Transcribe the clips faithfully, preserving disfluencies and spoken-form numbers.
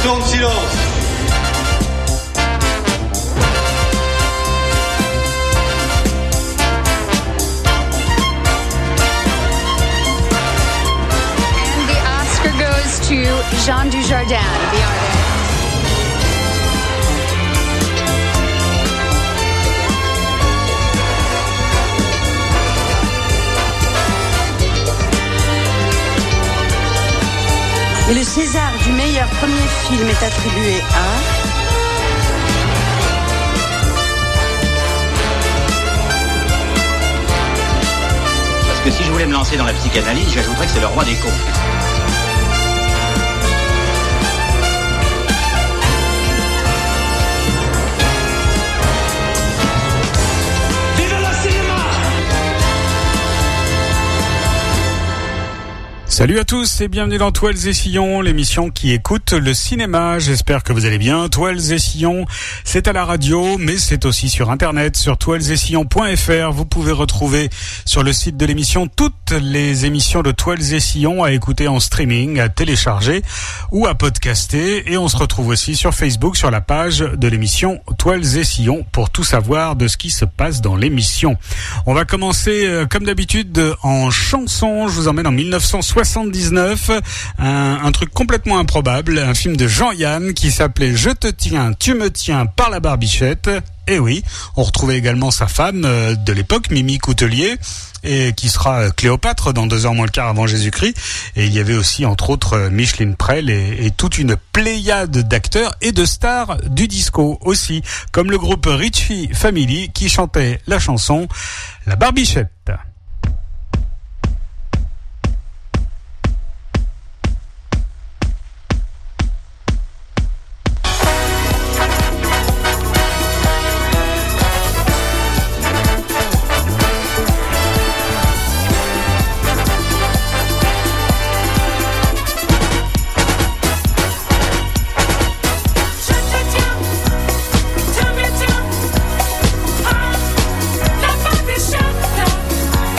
instant de silence. And the Oscar goes to Jean Dujardin, the artist. Et le César du meilleur premier film est attribué à... Parce que si je voulais me lancer dans la psychanalyse, j'ajouterais que c'est le roi des cons. Salut à tous et bienvenue dans Toiles et Sillons, l'émission qui écoute le cinéma. J'espère que vous allez bien. Toiles et Sillons, c'est à la radio, mais c'est aussi sur Internet, sur toiles et sillons point f r. Vous pouvez retrouver sur le site de l'émission toutes les émissions de Toiles et Sillons à écouter en streaming, à télécharger ou à podcaster. Et on se retrouve aussi sur Facebook, sur la page de l'émission Toiles et Sillons pour tout savoir de ce qui se passe dans l'émission. On va commencer, euh, comme d'habitude, en chanson. Je vous emmène en dix-neuf cent soixante-dix-neuf, un, un truc complètement improbable, un film de Jean-Yann qui s'appelait « Je te tiens, tu me tiens par la barbichette ». Et oui, on retrouvait également sa femme euh, de l'époque, Mimi Coutelier, et qui sera Cléopâtre dans deux heures moins le quart avant Jésus-Christ. Et il y avait aussi, entre autres, Micheline Prel et, et toute une pléiade d'acteurs et de stars du disco aussi, comme le groupe Richie Family qui chantait la chanson « La barbichette ». Tiens,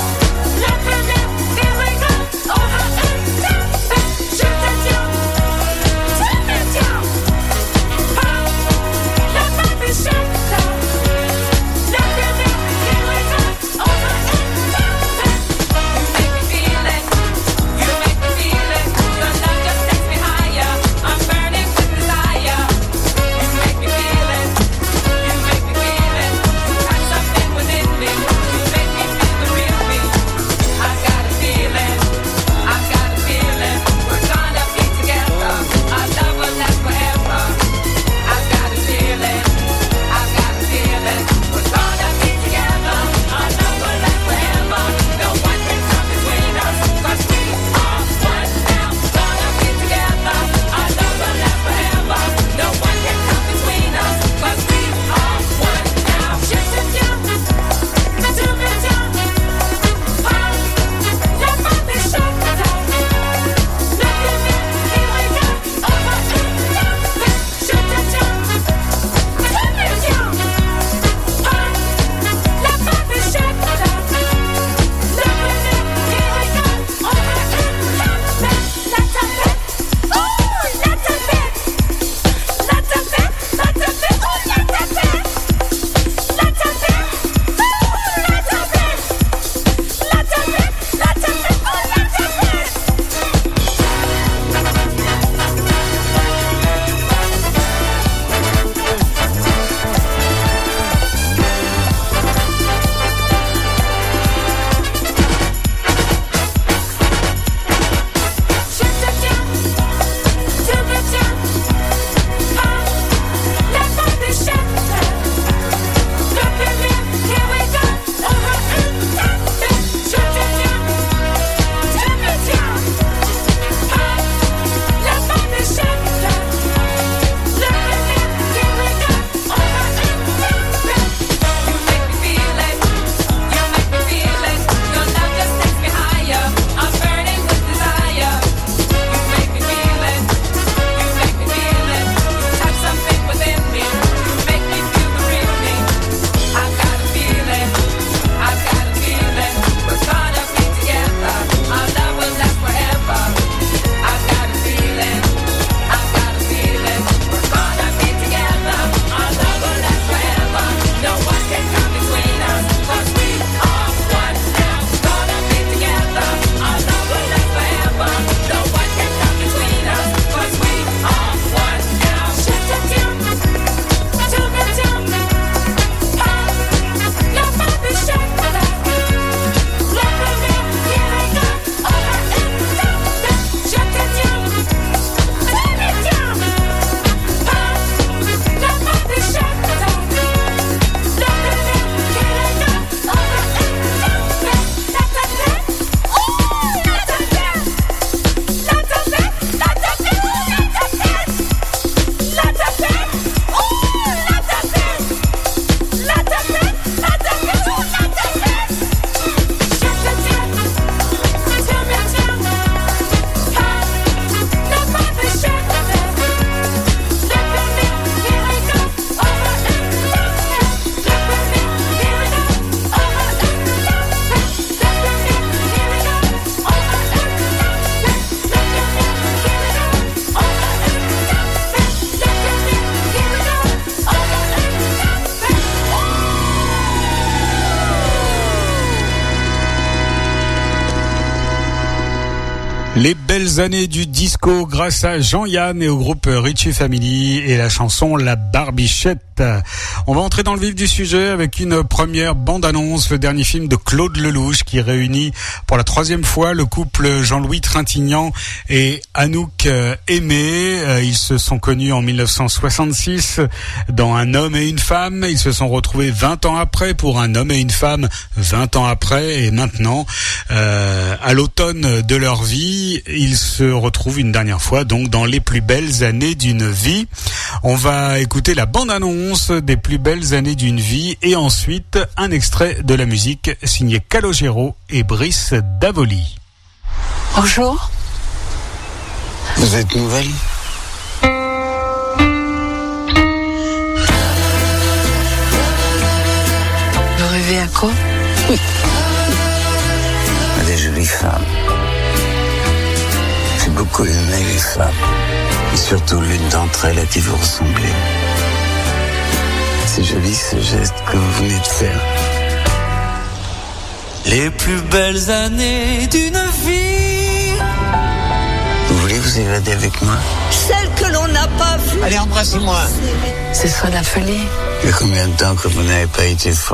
belles années du disco grâce à Jean-Yann et au groupe Richie Family et la chanson La Barbichette. On va entrer dans le vif du sujet avec une première bande-annonce, le dernier film de Claude Lelouch qui réunit pour la troisième fois le couple Jean-Louis Trintignant et Anouk Aimé. Ils se sont connus en mille neuf cent soixante-six dans Un homme et une femme. Ils se sont retrouvés vingt ans après pour Un homme et une femme vingt ans après. Et maintenant, euh, à l'automne de leur vie, ils se retrouvent une dernière fois donc dans les plus belles années d'une vie. On va écouter la bande-annonce des plus belles années d'une vie et ensuite un extrait de la musique signé Calogero et Brice Davoli. Bonjour. Vous êtes nouvelle ? Vous rêvez à quoi ? À des jolies femmes. J'ai beaucoup aimé les femmes. Et surtout l'une d'entre elles à qui vous ressemblez. C'est joli ce geste que vous venez de faire. Les plus belles années d'une vie. Vous voulez vous évader avec moi ? Celle que l'on n'a pas vue. Allez, embrassez-moi. Ce sera la folie. Il y a combien de temps que vous n'avez pas été folle ?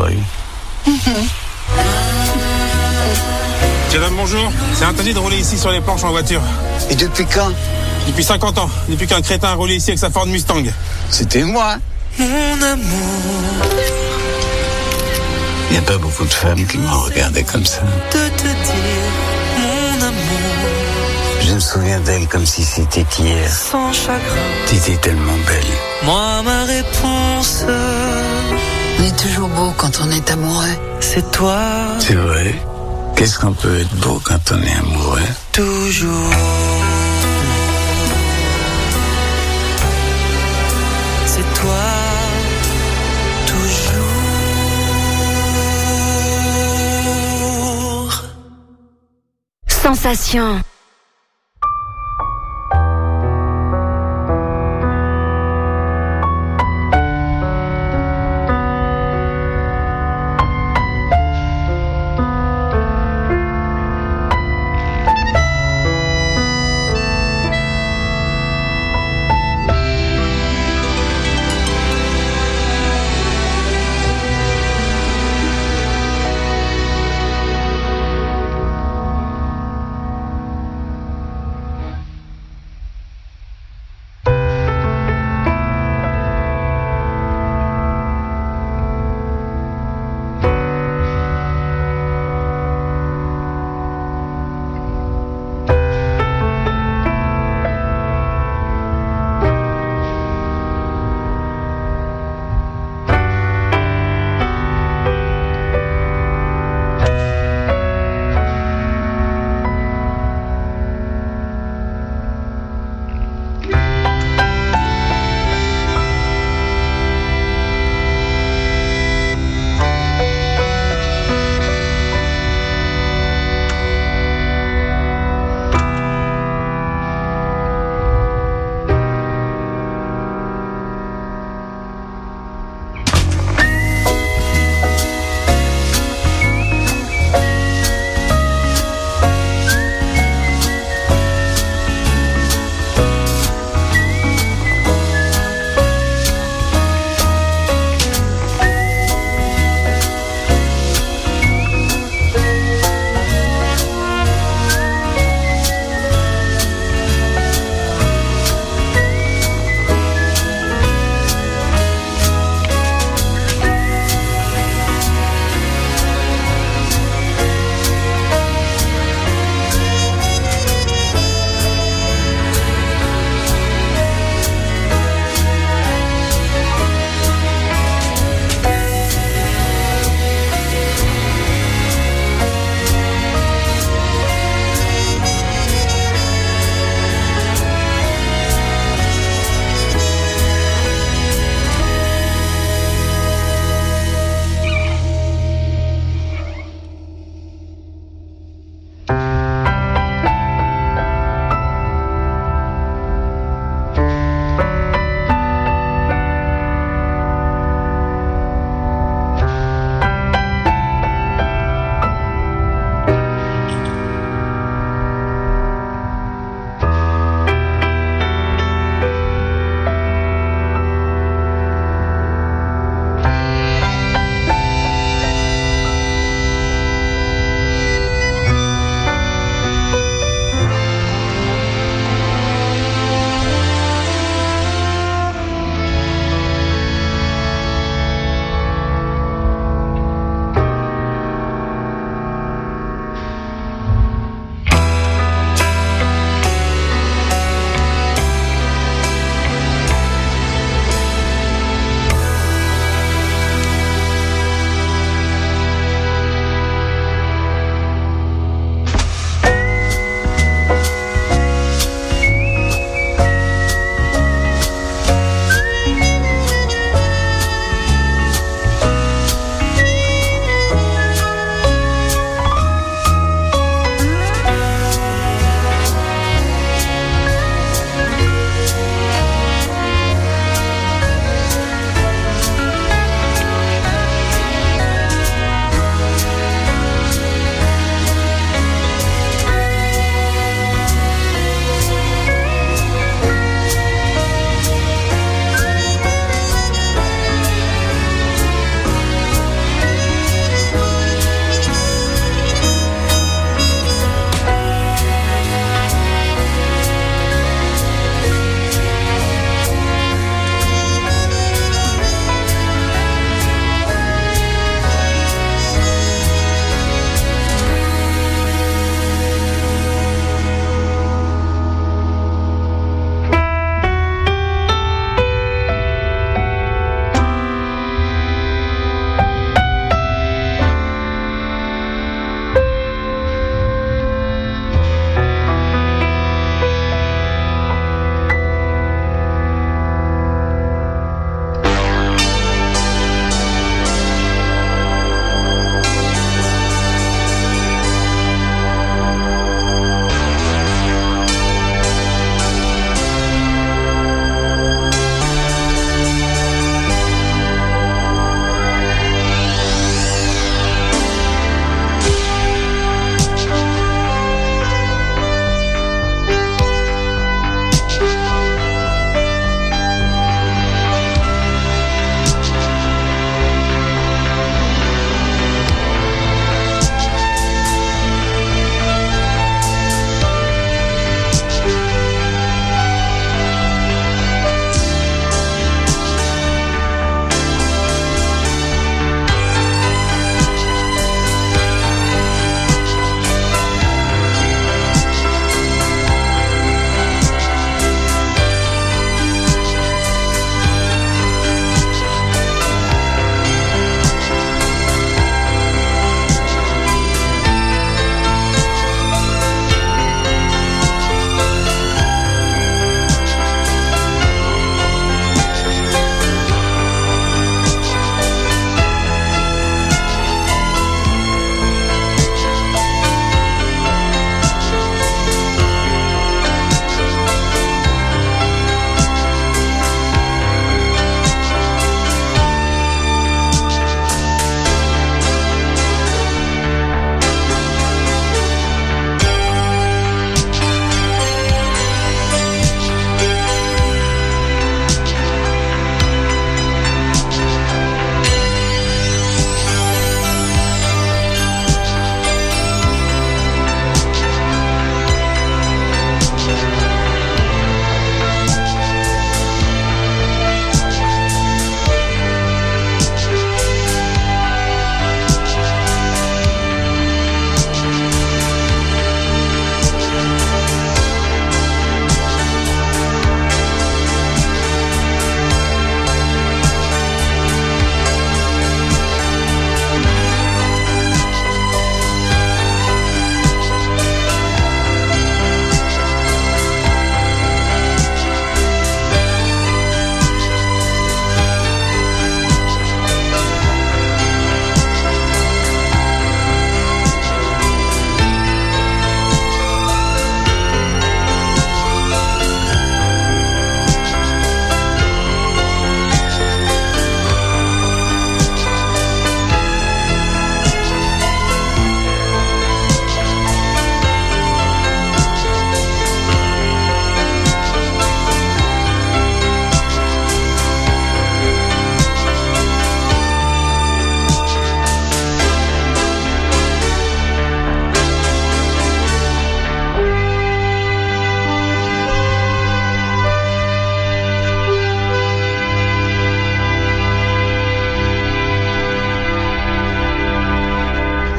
Madame, bonjour. C'est interdit de rouler ici sur les planches en voiture. Et depuis quand ? Depuis cinquante ans. Depuis qu'un crétin a roulé ici avec sa Ford Mustang. C'était moi. Mon amour. Il n'y a pas beaucoup de femmes qui m'ont regardé comme ça. De te dire, mon amour. Je me souviens d'elle comme si c'était hier. Sans chagrin. T'étais tellement belle. Moi, ma réponse. On est toujours beau quand on est amoureux. C'est toi. C'est vrai. Qu'est-ce qu'on peut être beau quand on est amoureux ? Toujours. C'est toi. Toujours. Sensation.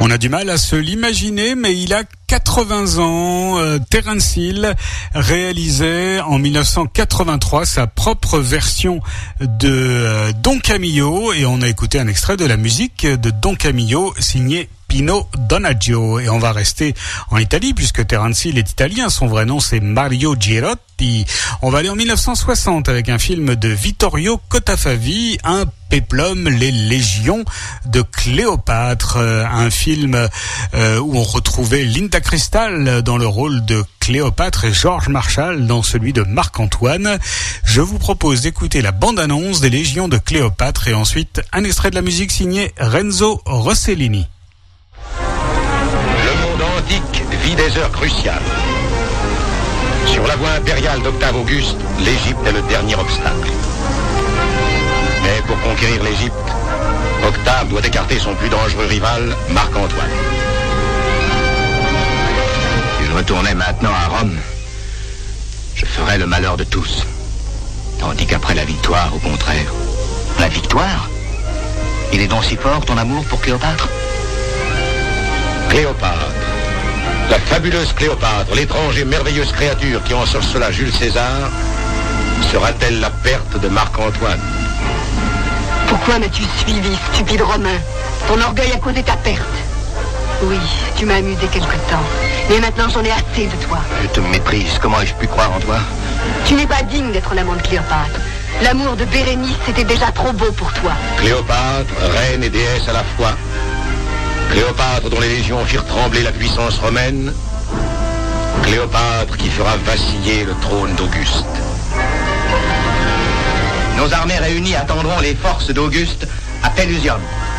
On a du mal à se l'imaginer, mais il a quatre-vingts ans. Euh, Terence Hill réalisait en mille neuf cent quatre-vingt-trois sa propre version de euh, Don Camillo, et on a écouté un extrait de la musique de Don Camillo signé Pino Donaggio. Et on va rester en Italie puisque Terence Hill est italien, son vrai nom c'est Mario Girotti. On va aller en mille neuf cent soixante avec un film de Vittorio Cotafavi, un péplum, les légions de Cléopâtre, un film euh, où on retrouvait Linda Cristal dans le rôle de Cléopâtre et George Marshall dans celui de Marc-Antoine. Je vous propose d'écouter la bande-annonce des légions de Cléopâtre et ensuite un extrait de la musique signé Renzo Rossellini. Le monde antique vit des heures cruciales. Sur la voie impériale d'Octave Auguste, l'Égypte est le dernier obstacle. Mais pour conquérir l'Égypte, Octave doit écarter son plus dangereux rival, Marc-Antoine. Si je retournais maintenant à Rome, je ferais le malheur de tous. Tandis qu'après la victoire, au contraire. La victoire ? Il est donc si fort ton amour pour Cléopâtre ? Cléopâtre, la fabuleuse Cléopâtre, l'étrange et merveilleuse créature qui ensorcela Jules César, sera-t-elle la perte de Marc-Antoine ? Pourquoi m'as-tu suivi, stupide Romain ? Ton orgueil a causé ta perte. Oui, tu m'as amusé quelque temps, mais maintenant j'en ai assez de toi. Je te méprise, comment ai-je pu croire en toi ? Tu n'es pas digne d'être l'amant de Cléopâtre. L'amour de Bérénice était déjà trop beau pour toi. Cléopâtre, reine et déesse à la fois. Cléopâtre dont les légions firent trembler la puissance romaine. Cléopâtre qui fera vaciller le trône d'Auguste. Nos armées réunies attendront les forces d'Auguste à Pelusium.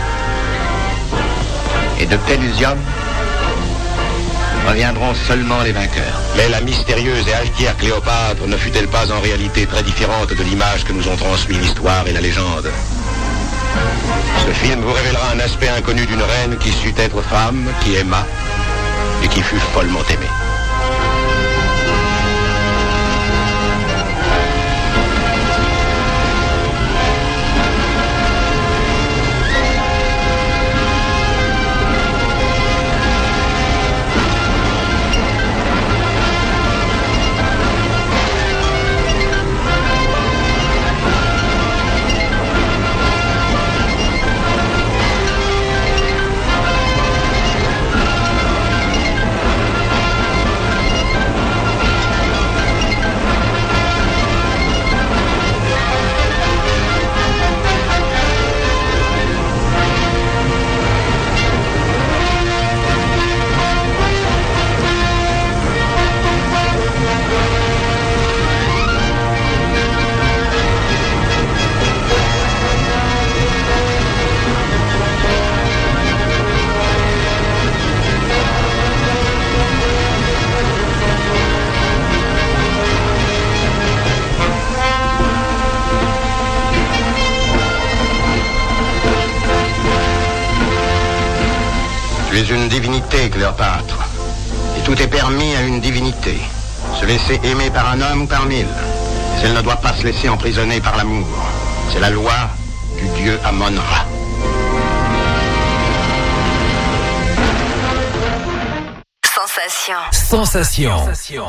Et de Pelusium reviendront seulement les vainqueurs. Mais la mystérieuse et altière Cléopâtre ne fut-elle pas en réalité très différente de l'image que nous ont transmis l'histoire et la légende ? Ce film vous révélera un aspect inconnu d'une reine qui sut être femme, qui aima et qui fut follement aimée. Tu es une divinité, Cléopâtre. Et tout est permis à une divinité. Se laisser aimer par un homme ou par mille. Mais elle ne doit pas se laisser emprisonner par l'amour. C'est la loi du dieu Amon-Ra. Sensation. Sensation. Sensation.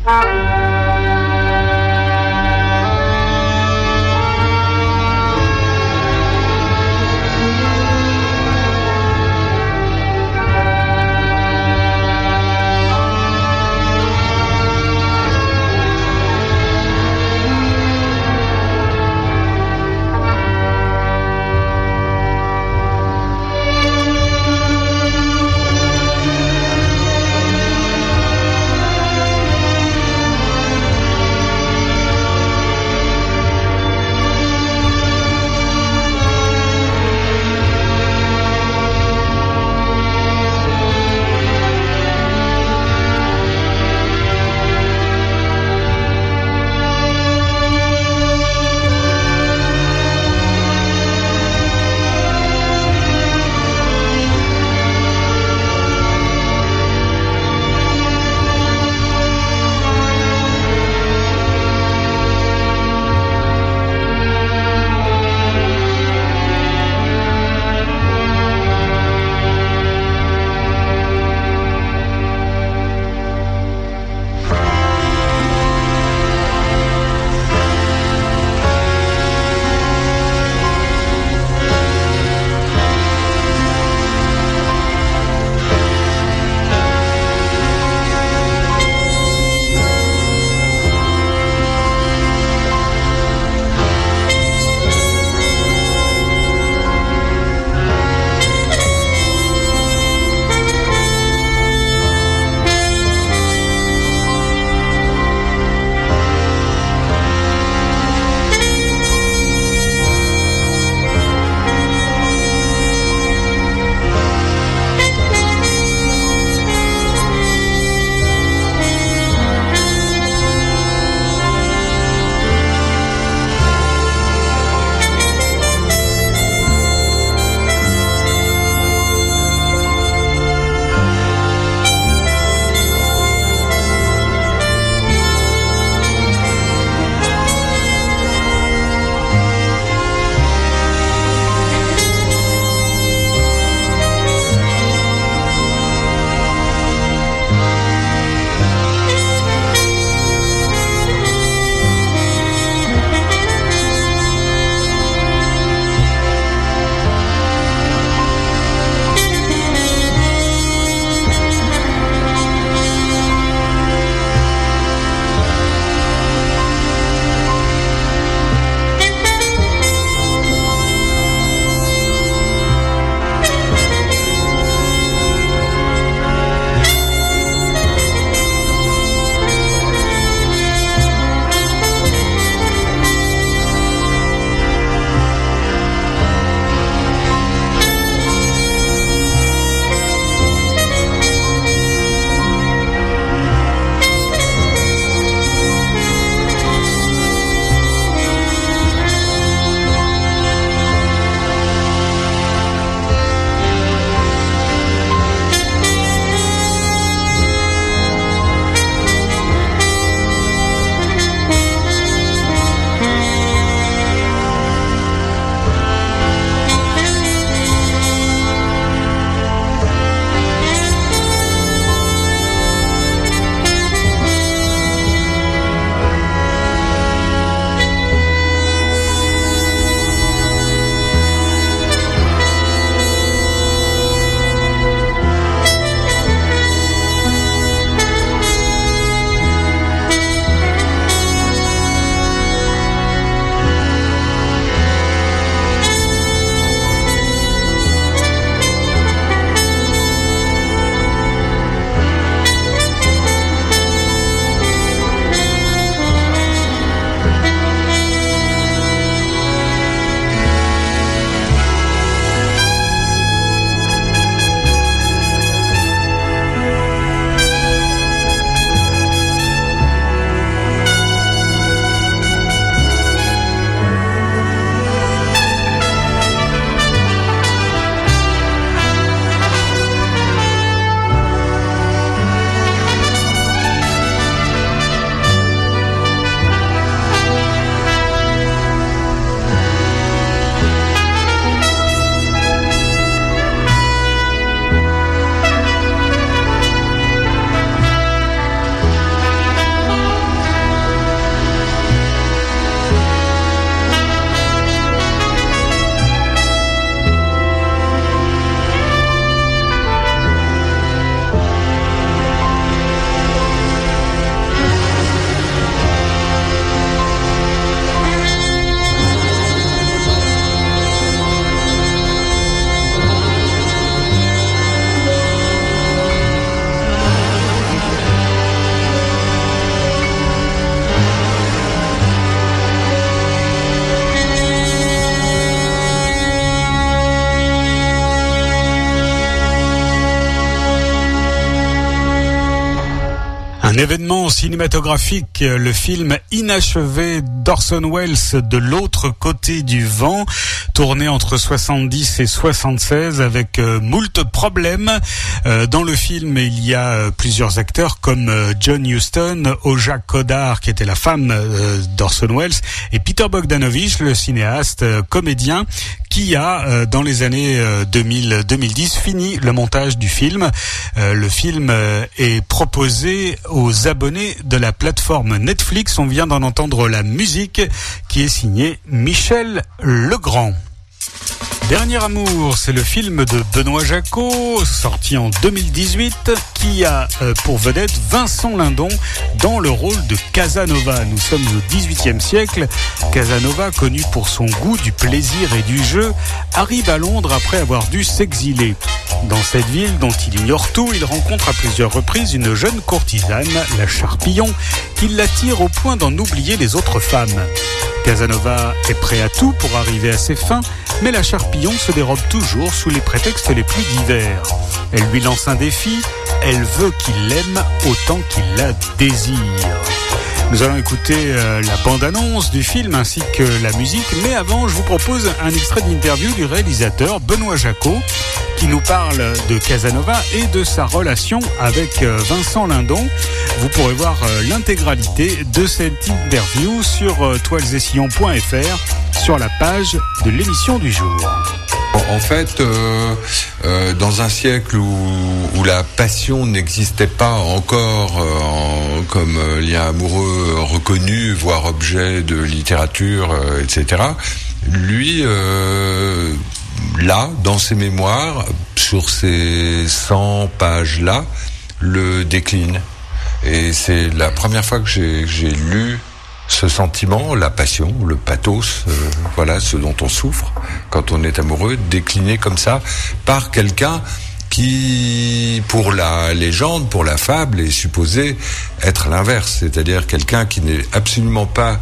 Thank you. événement cinématographique, le film inachevé d'Orson Welles, De l'autre côté du vent, tourné entre soixante-dix et soixante-seize avec euh, moult problèmes. Euh, dans le film, il y a euh, plusieurs acteurs comme euh, John Huston, Oja Kodar, qui était la femme euh, d'Orson Welles, et Peter Bogdanovich, le cinéaste euh, comédien, qui a, euh, dans les années euh, deux mille deux mille dix, fini le montage du film. Euh, le film euh, est proposé aux abonnés de la plateforme Netflix. On vient d'en entendre la musique qui est signée Michel Legrand. Dernier amour, c'est le film de Benoît Jacquot, sorti en deux mille dix-huit, qui a euh, pour vedette Vincent Lindon dans le rôle de Casanova. Nous sommes au dix-huitième siècle. Casanova, connu pour son goût du plaisir et du jeu, arrive à Londres après avoir dû s'exiler. Dans cette ville dont il ignore tout, il rencontre à plusieurs reprises une jeune courtisane, la Charpillon, qui l'attire au point d'en oublier les autres femmes. Casanova est prêt à tout pour arriver à ses fins, mais la Charpillon se dérobe toujours sous les prétextes les plus divers. Elle lui lance un défi, elle veut qu'il l'aime autant qu'il la désire. Nous allons écouter euh, la bande-annonce du film ainsi que la musique, mais avant, je vous propose un extrait de l'interview du réalisateur Benoît Jacquot, qui nous parle de Casanova et de sa relation avec euh, Vincent Lindon. Vous pourrez voir euh, l'intégralité de cette interview sur euh, toiles et sillons point f r, sur la page de l'émission du jour. En fait, euh, euh, dans un siècle où, où la passion n'existait pas encore euh, en, comme euh, lien amoureux reconnu, voire objet de littérature, euh, et cetera, lui, euh, là, dans ses mémoires, sur ces cent pages-là, le décline. Et c'est la première fois que j'ai, que j'ai lu ce sentiment, la passion, le pathos, euh, voilà, ce dont on souffre quand on est amoureux, décliné comme ça par quelqu'un qui, pour la légende, pour la fable, est supposé être l'inverse, c'est-à-dire quelqu'un qui n'est absolument pas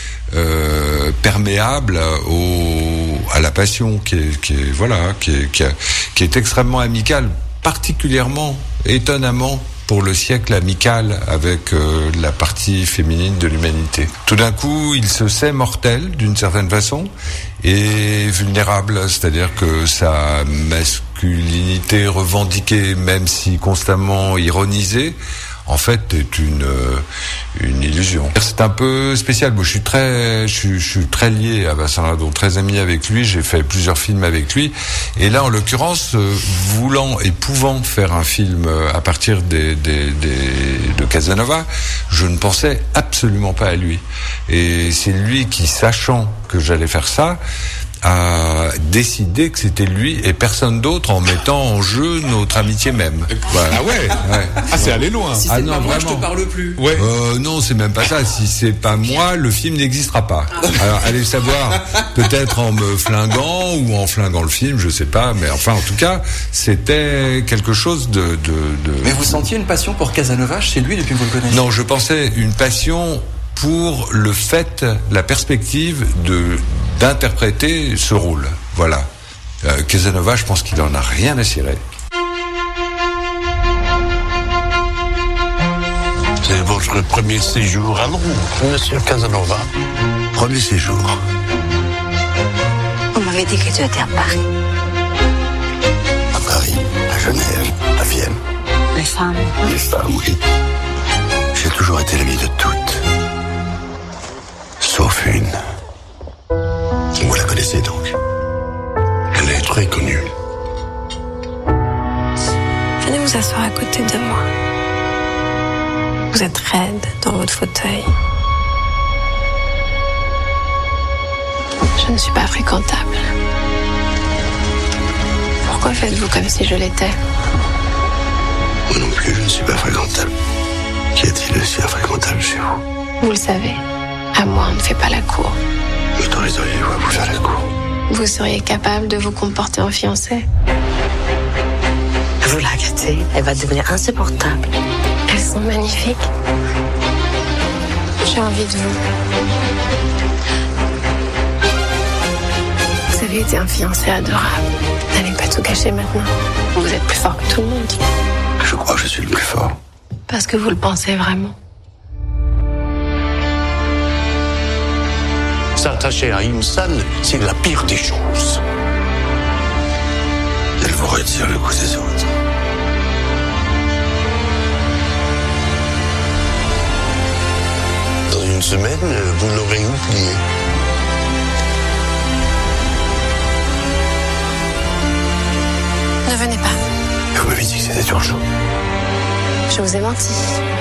euh, perméable au, à la passion, qui est, qui est voilà, qui est, qui, a, qui est extrêmement amical, particulièrement, étonnamment, pour le siècle amical avec euh, la partie féminine de l'humanité. Tout d'un coup, il se sait mortel, d'une certaine façon, et vulnérable, c'est-à-dire que sa masculinité revendiquée, même si constamment ironisée, en fait, est une une illusion. C'est un peu spécial. Moi, je suis très, je suis, je suis très lié à Vincent Lindon, très ami avec lui. J'ai fait plusieurs films avec lui. Et là, en l'occurrence, euh, voulant et pouvant faire un film à partir des, des, des de Casanova, je ne pensais absolument pas à lui. Et c'est lui qui, sachant que j'allais faire ça, a décidé que c'était lui et personne d'autre, en mettant en jeu notre amitié même. Voilà. Ah ouais, ouais. Ah, c'est aller loin. Si c'est ah non, pas moi, vraiment. je te parle plus. Ouais. Euh, non, c'est même pas ça. Si c'est pas moi, le film n'existera pas. Alors, allez savoir, peut-être en me flinguant ou en flinguant le film, je sais pas, mais enfin, en tout cas, c'était quelque chose de, de, de... Mais vous sentiez une passion pour Casanova chez lui depuis que vous le connaissez? Non, je pensais une passion pour le fait, la perspective de d'interpréter ce rôle. Voilà. Euh, Casanova, je pense qu'il en a rien à cirer. C'est votre premier séjour à Londres, monsieur Casanova. Premier séjour. On m'avait dit que tu étais à Paris. À Paris, à Genève, à Vienne. Les femmes. Les femmes, oui. J'ai toujours été l'ami de toutes. Sauf une. Vous la connaissez donc? Elle est très connue. Venez vous asseoir à côté de moi. Vous êtes raide dans votre fauteuil. Je ne suis pas fréquentable. Pourquoi faites-vous comme si je l'étais? Moi non plus, je ne suis pas fréquentable. Qu'y a-t-il aussi infréquentable chez vous? Vous le savez, à moi on ne fait pas la cour. M'autoriseriez-vous à vous faire la cour? Vous seriez capable de vous comporter en fiancé? Vous la gâtez, elle va devenir insupportable. Elles sont magnifiques. J'ai envie de vous. Vous avez été un fiancé adorable. N'allez pas tout gâcher maintenant. Vous êtes plus fort que tout le monde. Je crois que je suis le plus fort. Parce que vous le pensez vraiment. S'attacher à une salle, c'est la pire des choses. Elle vous retire le coup des autres. Dans une semaine, vous l'aurez oublié. Ne venez pas. Vous m'avez dit que c'était urgent. Je vous ai menti.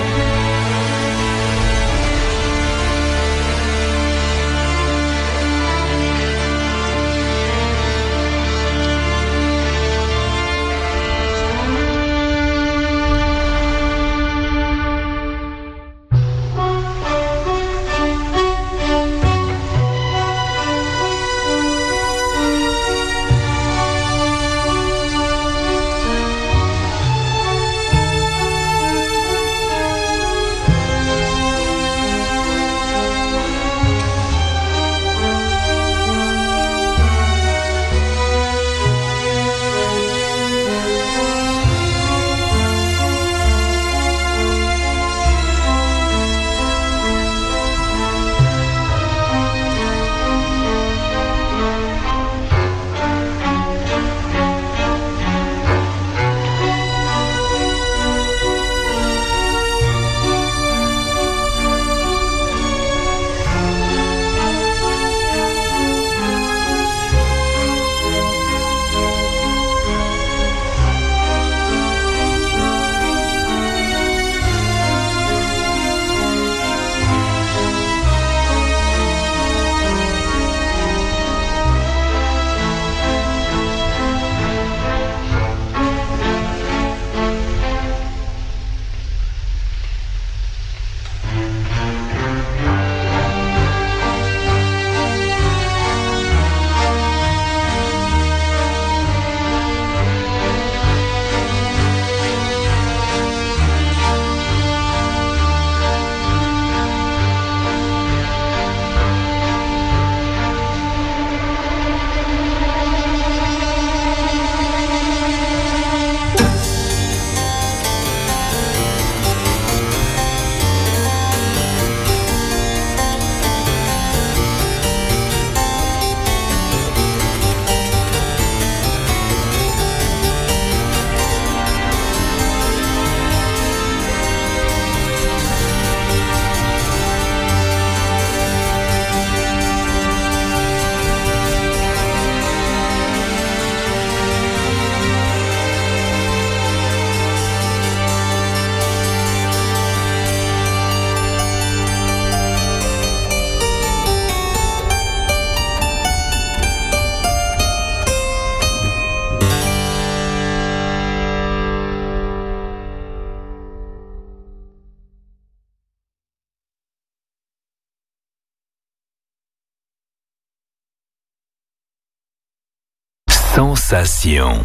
Sensation.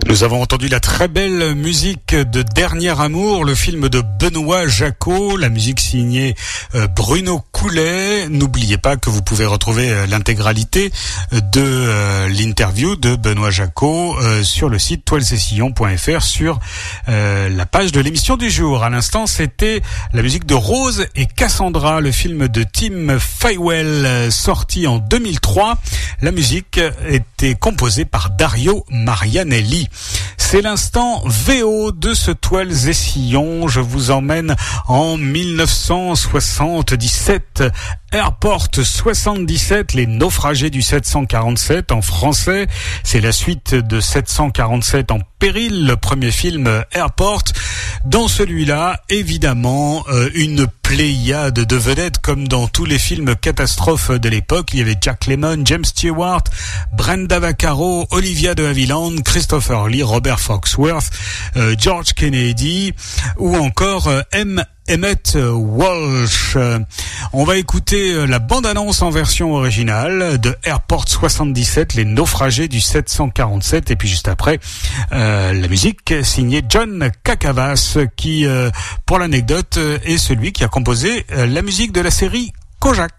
Nous avons entendu la très belle musique de Dernier Amour, le film de Benoît Jacquot, la musique signée Bruno Coulet. N'oubliez pas que vous pouvez retrouver l'intégralité de l'interview de Benoît Jacquot sur le site toiles et sillons point f r sur la page de l'émission du jour. À l'instant, c'était la musique de Rose et Cassandra, le film de Tim Fywell sorti en deux mille trois. La musique était composée par Dario Marianelli. C'est l'instant V O de ce Toiles et Sillons. Je vous emmène en mille neuf cent soixante-dix-sept. Airport soixante-dix-sept, les naufragés du sept cent quarante-sept en français. C'est la suite de sept cent quarante-sept en péril, le premier film Airport. Dans celui-là, évidemment, euh, une pléiade de vedettes comme dans tous les films catastrophes de l'époque. Il y avait Jack Lemmon, James Stewart, Brenda Vaccaro, Olivia de Havilland, Christopher Lee, Robert Foxworth, euh, George Kennedy ou encore euh, M. Emmett Walsh. On va écouter la bande-annonce en version originale de Airport soixante-dix-sept, les naufragés du sept cent quarante-sept, et puis juste après, euh, la musique signée John Kakavas, qui, euh, pour l'anecdote, est celui qui a composé euh, la musique de la série Kojak.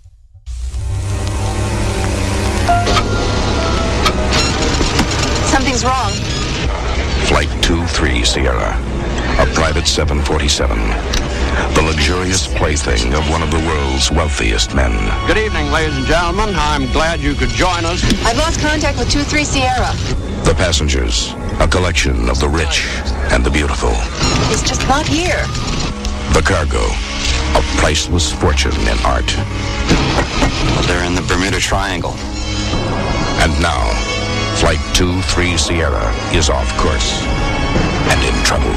Something's wrong. Flight two three Sierra. A private seven forty-seven, the luxurious plaything of one of the world's wealthiest men. Good evening, ladies and gentlemen. I'm glad you could join us. I've lost contact with two three Sierra. The passengers, a collection of the rich and the beautiful. He's just not here. The cargo, a priceless fortune in art. Well, they're in the Bermuda Triangle. And now, Flight two three Sierra is off course and in trouble.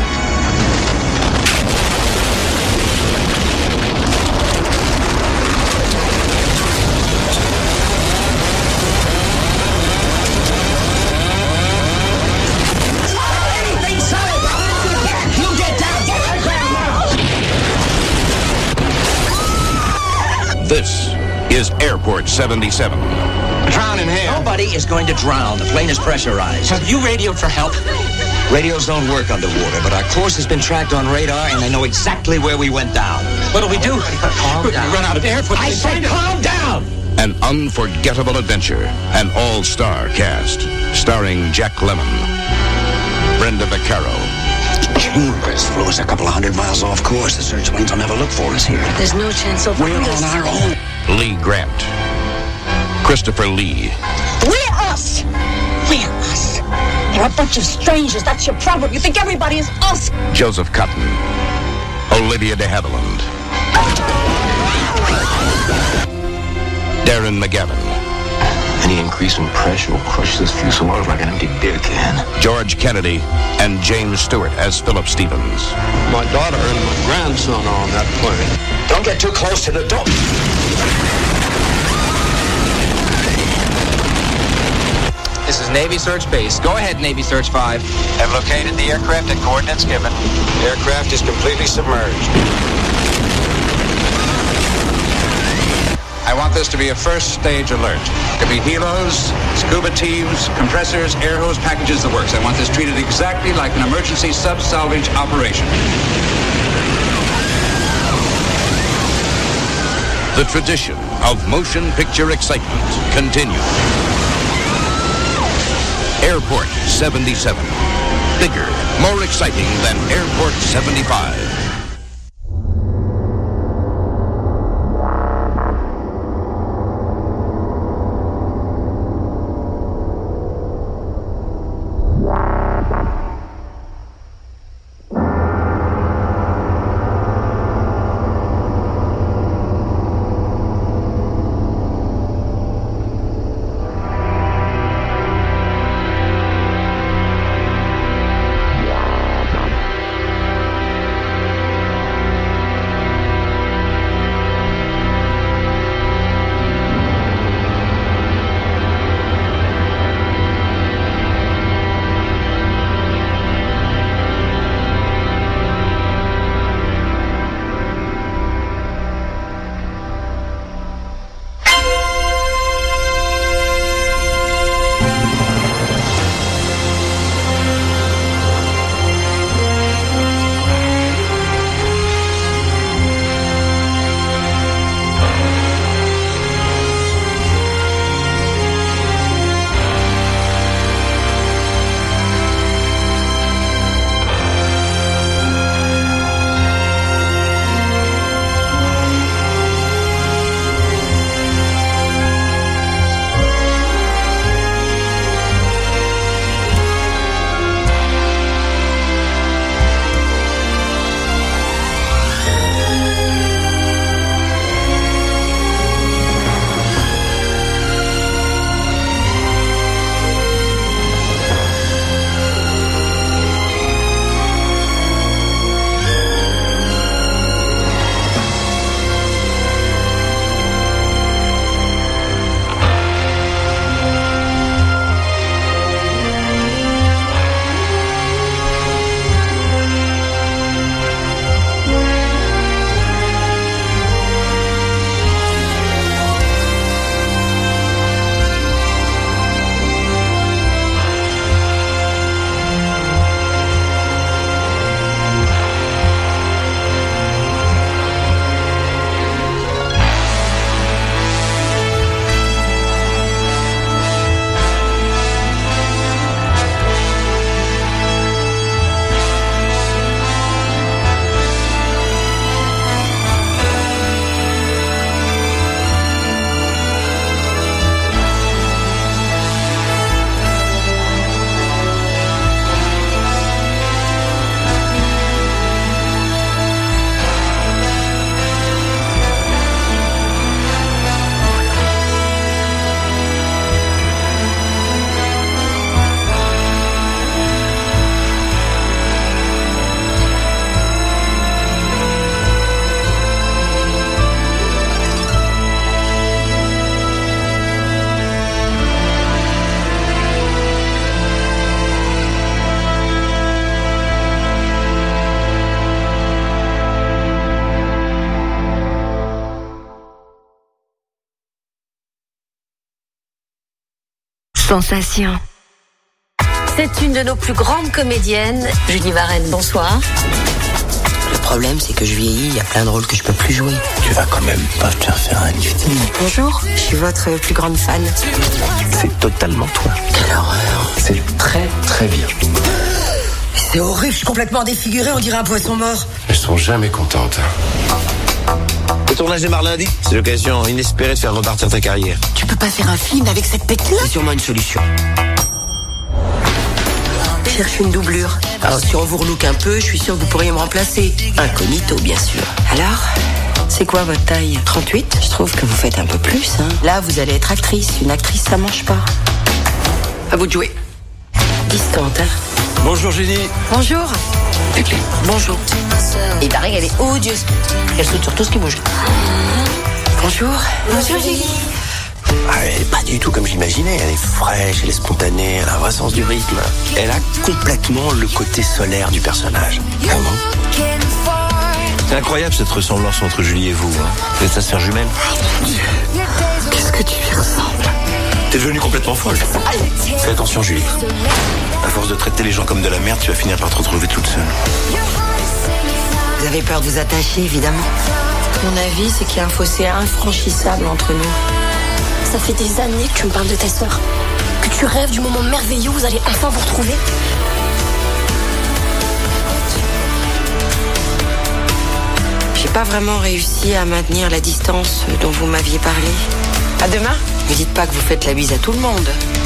This is Airport seventy-seven. Drown in here. Nobody is going to drown. The plane is pressurized. Have you radioed for help? Radios don't work underwater, but our course has been tracked on radar, and they know exactly where we went down. What'll we do? Calm We're down. gonna run out of air for I said calm down! An unforgettable adventure, an all-star cast, starring Jack Lemmon, Brenda Vaccaro. Chambers flew us a couple of hundred miles off course. The search planes will never look for us here. There's no chance of We're on our own. Lee Grant, Christopher Lee, We're us! We're us. They're a bunch of strangers. That's your problem. You think everybody is us. Joseph Cotton, Olivia de Havilland, Darren McGavin. Any increase in pressure will crush this fuselage like an empty beer can. George Kennedy and James Stewart as Philip Stevens. My daughter and my grandson are on that plane. Don't get too close to the door. This is Navy Search Base. Go ahead, Navy Search five. Have located the aircraft at coordinates given. Aircraft is completely submerged. I want this to be a first stage alert. Could be helos, scuba teams, compressors, air hose packages, the works. I want this treated exactly like an emergency sub-salvage operation. The tradition of motion picture excitement continues. Airport seventy-seven. Bigger, more exciting than Airport seventy-five. Sensation. C'est une de nos plus grandes comédiennes. Julie Varenne, bonsoir. Le problème, c'est que je vieillis, il y a plein de rôles que je peux plus jouer. Tu vas quand même pas te faire faire un lifting. Bonjour, je suis votre plus grande fan. C'est totalement toi. Quelle horreur. C'est très très bien. C'est horrible, je suis complètement défigurée, on dirait un poisson mort. Elles sont jamais contentes. Le tournage démarre lundi. C'est l'occasion inespérée de faire repartir ta carrière. Tu peux pas faire un film avec cette tête-là? C'est sûrement une solution. Je cherche une doublure. Alors si on vous relook un peu, je suis sûre que vous pourriez me remplacer. Incognito, bien sûr. Alors, c'est quoi votre taille? trente-huit? Je trouve que vous faites un peu plus, hein. Là, vous allez être actrice. Une actrice, ça mange pas. À vous de jouer. Distante, hein. Bonjour Julie. Bonjour. Les clés. Bonjour. Il paraît qu'elle est odieuse. Elle saute sur tout ce qui bouge. Bonjour. Bonjour Julie. Ah, elle est pas du tout comme j'imaginais. Elle est fraîche, elle est spontanée, elle a un vrai sens du rythme. Elle a complètement le côté solaire du personnage. Vraiment. C'est incroyable cette ressemblance entre Julie et vous. Hein. Vous êtes sa sœur jumelle. Qu'est-ce que tu lui ressembles? T'es devenue complètement folle. Fais attention Julie. À force de traiter les gens comme de la merde, tu vas finir par te retrouver toute seule. Vous avez peur de vous attacher, évidemment. Mon avis, c'est qu'il y a un fossé infranchissable entre nous. Ça fait des années que tu me parles de ta sœur. Que tu rêves du moment merveilleux où vous allez enfin vous retrouver. J'ai pas vraiment réussi à maintenir la distance dont vous m'aviez parlé. À demain. Ne dites pas que vous faites la bise à tout le monde.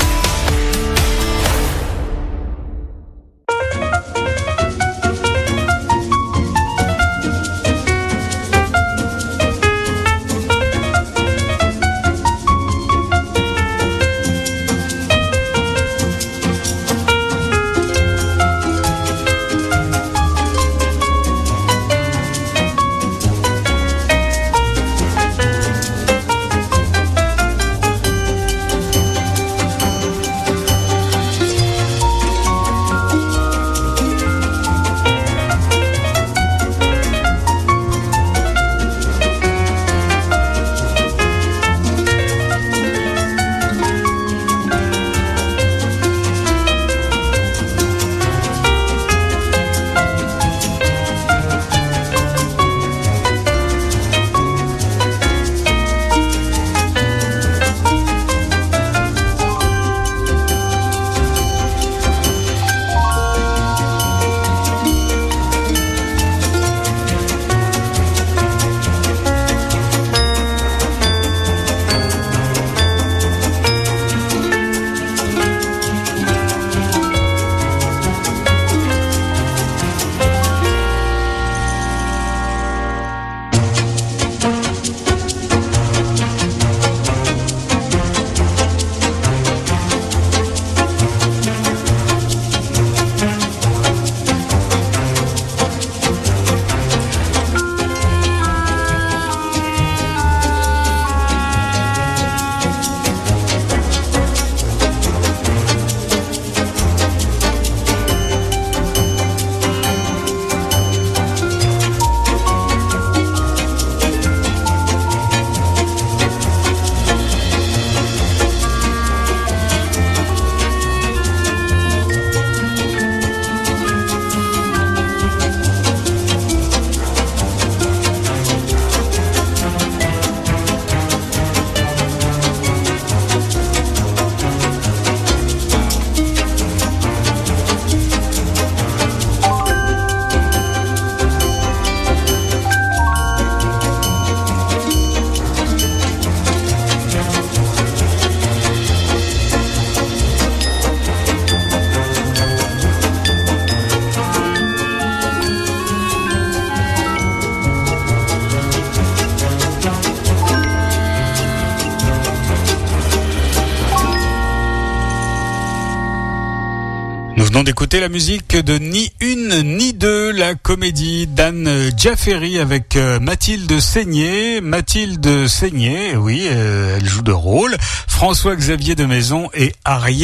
D'écouter la musique de Ni Une Ni Deux, la comédie d'Anne Jaffery avec Mathilde Seigné. Mathilde Seigné, oui, euh, elle joue de rôle. François-Xavier de Maison et Arié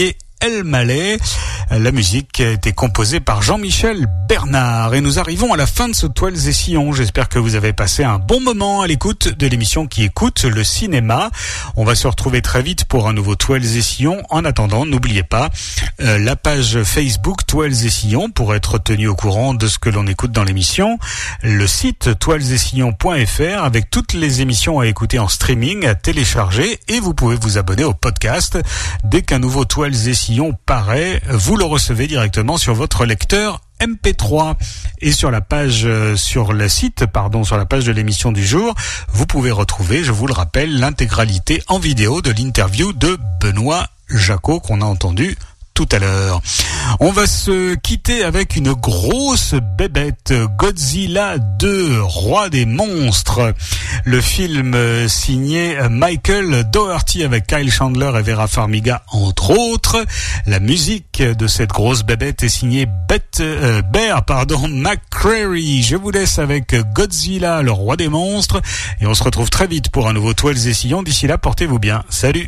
El Malais. La musique a été composée par Jean-Michel Bernard. Et nous arrivons à la fin de ce Toiles et Sillons. J'espère que vous avez passé un bon moment à l'écoute de l'émission qui écoute le cinéma. On va se retrouver très vite pour un nouveau Toiles et Sillons. En attendant, n'oubliez pas euh, la page Facebook Toiles et Sillons pour être tenu au courant de ce que l'on écoute dans l'émission. Le site toiles et sillons point f r avec toutes les émissions à écouter en streaming, à télécharger, et vous pouvez vous abonner au podcast. Dès qu'un nouveau Toiles et Sillons paraît, vous le recevez directement sur votre lecteur M P trois. Et sur la page, euh, sur le site, pardon, sur la page de l'émission du jour, vous pouvez retrouver, je vous le rappelle, l'intégralité en vidéo de l'interview de Benoît Jacot qu'on a entendu tout à l'heure. On va se quitter avec une grosse bébête, Godzilla deux, Roi des monstres. Le film signé Michael Dougherty avec Kyle Chandler et Vera Farmiga entre autres. La musique de cette grosse bébête est signée Bette, euh, Bear, pardon, McCreary. Je vous laisse avec Godzilla, le Roi des monstres, et on se retrouve très vite pour un nouveau Toiles et Sillons. D'ici là, portez-vous bien. Salut.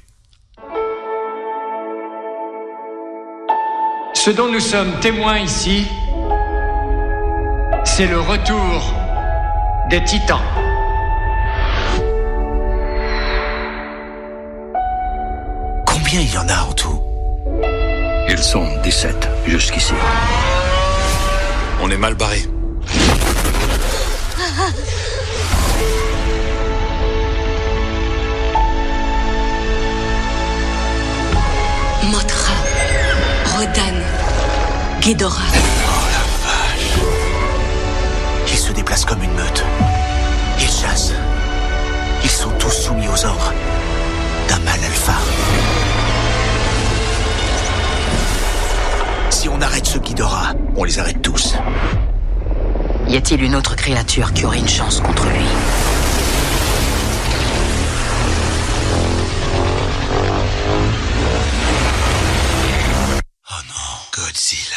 Ce dont nous sommes témoins ici, c'est le retour des Titans. Combien il y en a en tout? Ils sont dix-sept jusqu'ici. On est mal barré. Mothra, Rodan, Ghidorah. Oh la vache. Ils se déplacent comme une meute. Ils chassent. Ils sont tous soumis aux ordres d'un mâle alpha. Si on arrête ce Ghidorah, on les arrête tous. Y a-t-il une autre créature qui aurait une chance contre lui? Oh non, Godzilla.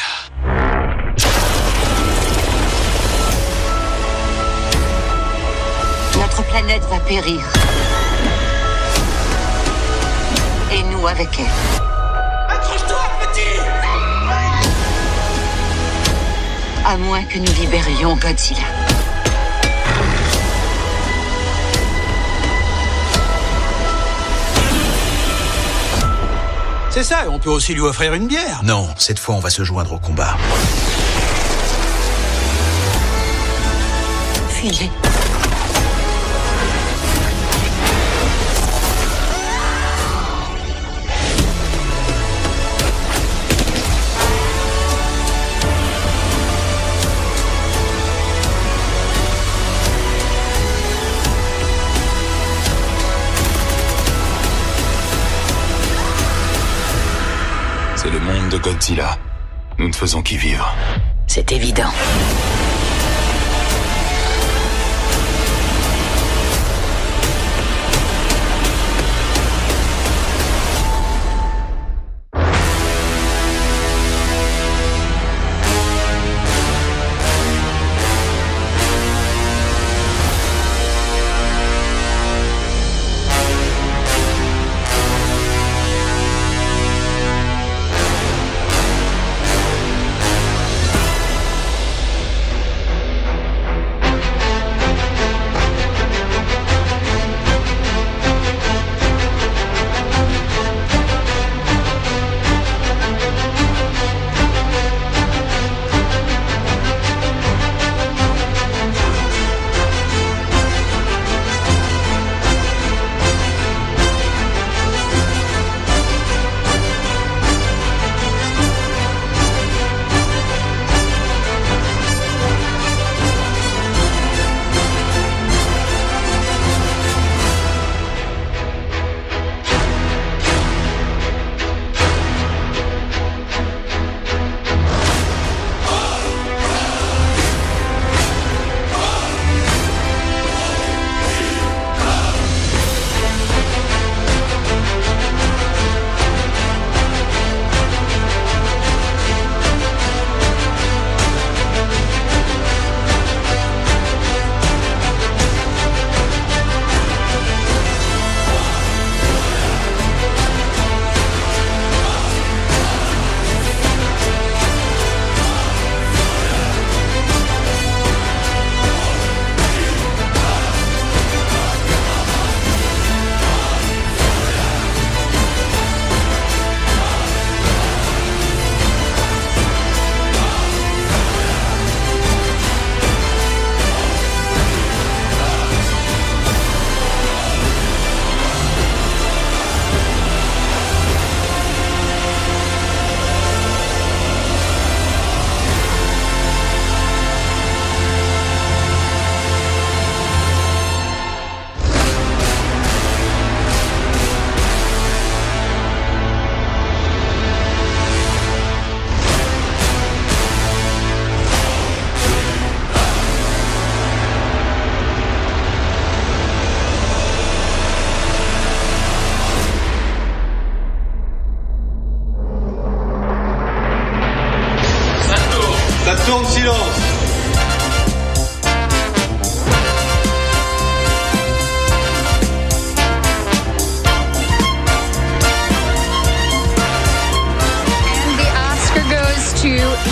Notre planète va périr. Et nous avec elle. Accroche-toi, petit! À moins que nous libérions Godzilla. C'est ça, on peut aussi lui offrir une bière. Non, cette fois on va se joindre au combat. Fuyez. C'est le monde de Godzilla. Nous ne faisons qu'y vivre. C'est évident.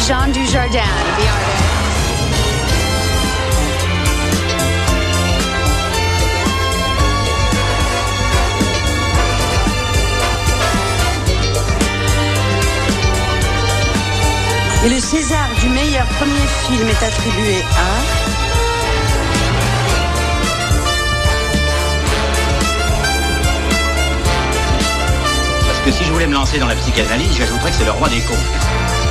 Jean Dujardin, the artist. Et le César du meilleur premier film est attribué à... Parce que si je voulais me lancer dans la psychanalyse, j'ajouterais que c'est le roi des cons.